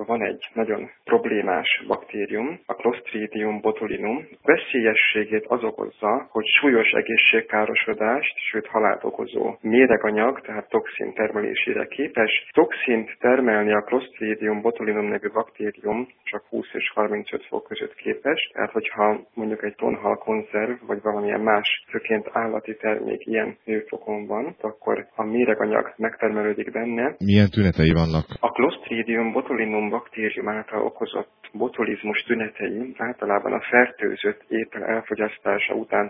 van egy nagyon problémás baktérium, a Clostridium botulinum. A veszélyességét az okozza, hogy súlyos egészségkárosodást, sőt halált okozó méreganyag, tehát toxin termelésére képes. Toxint termelni a Clostridium botulinum nevű baktérium csak 20 és 35 fok között képes, tehát hogyha mondjuk egy tonhal konzerv, vagy valamilyen más, főként állati termék ilyen hőfokon van, akkor a méreganyag megtermelődik benne. Milyen tünetei vannak? A Clostridium botulinum baktérium által okozott botulizmus tünetei általában a fertőzött étel elfogyasztása után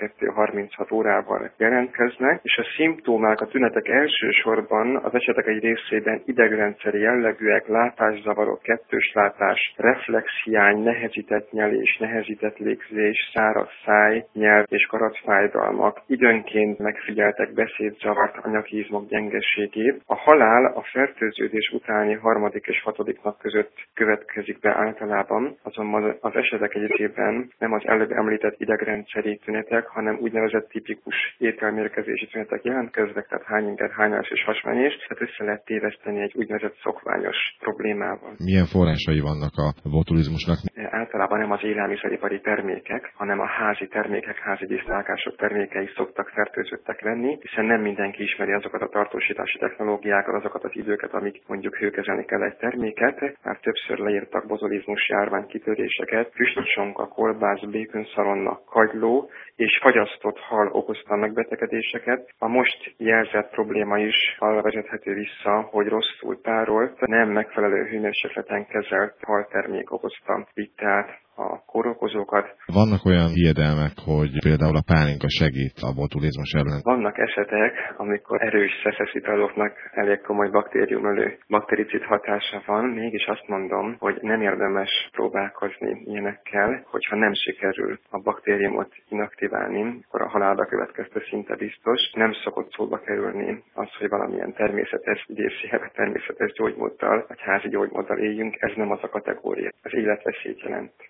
12-36 órával jelentkeznek, és a szimptomák, a tünetek elsősorban az esetek egy részében idegrendszeri jellegűek, látászavarok, kettős látás, reflexhiány, nehezített nyelés, nehezített légzés, száraz száj, nyelv és karatfájdalmak, időnként megfigyeltek beszédzavart, anyagizmok gyengeségét. A halál a fertőződés utáni 3. és 6. nap között következik be általában, azonban az esetek egy részében nem az előbb említett idegrendszeri tünetek, hanem úgynevezett tipikus ételmérgezési tünetek jelentkeznek, tehát hányinger, hányás és hasmenés, tehát össze lehet téveszteni egy úgynevezett szokványos problémával. Milyen forrásai vannak a botulizmusnak? Általában nem az élelmiszeripari termékek, hanem a házi termékek, házi díszlelkások termékei szoktak fertőzöttek lenni, hiszen nem mindenki ismeri azokat a tartósítási technológiákat, azokat az időket, amik mondjuk hőkezelni kell egy terméket. Már többször leírtak botulizmus járvány kitöréseket, füstsonka, kolbász, békönszaronna, kagyló és fagyasztott hal okozta megbetegedéseket. A most jelzett probléma is arra vezethető vissza, hogy rosszul tárolt, nem megfelelő hőmérsékleten kezelt haltermék okozta itt át a kórokozókat. Vannak olyan hiedelmek, hogy például a pálinka segít a botulizmus ellen? Vannak esetek, amikor erős szeszes italoknak elég komoly baktériumölő baktericid hatása van, mégis azt mondom, hogy nem érdemes próbálkozni ilyenekkel, hogyha nem sikerül a baktériumot inaktiválni, akkor a halálba következte szinte biztos. Nem szokott szóba kerülni az, hogy valamilyen természetes, idézőjelben természetes gyógymódtal, vagy házi gyógymóddal éljünk, ez nem az a kategória. Ez életveszélyt jelent.